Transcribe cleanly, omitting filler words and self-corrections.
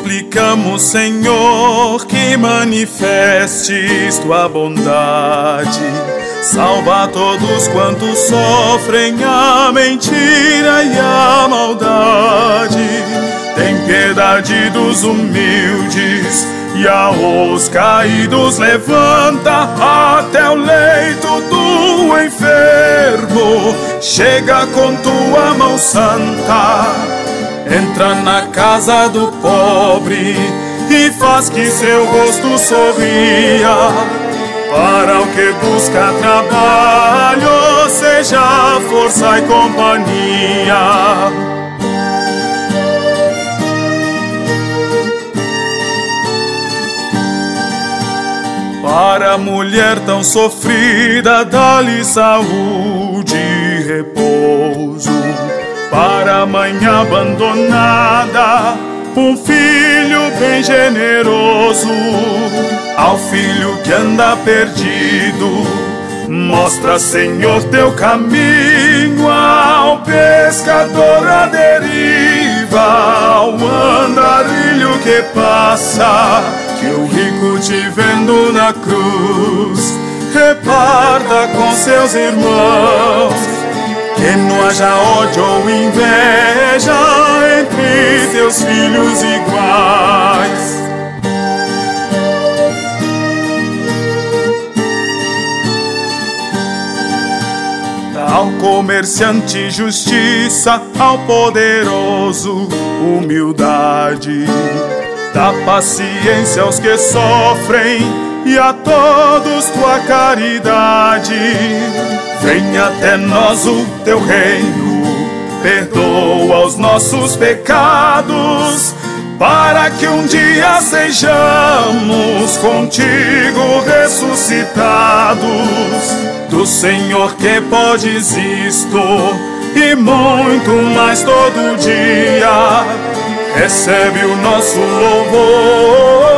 suplicamos, Senhor, que manifestes tua bondade. Salva todos quantos sofrem a mentira e a maldade. Tem piedade dos humildes e aos caídos levanta até o leito do enfermo. Chega com tua mão santa, entra na casa do pobre e faz que seu rosto sorria. Para o que busca trabalho, seja força e companhia. Para a mulher tão sofrida, dá-lhe saúde e repouso. Para a mãe abandonada, um filho bem generoso. Ao filho que anda perdido, mostra, Senhor, teu caminho. Ao pescador à deriva, ao andarilho que passa, que o rico te vendo na cruz reparta com seus irmãos. Que não haja ódio ou inveja entre teus filhos iguais. Ao comerciante justiça, ao poderoso humildade. Dá paciência aos que sofrem e a todos tua caridade. Venha até nós o teu reino, perdoa os nossos pecados, para que um dia sejamos contigo ressuscitados. Do Senhor que podes isto e muito mais todo dia. Recebe o nosso louvor.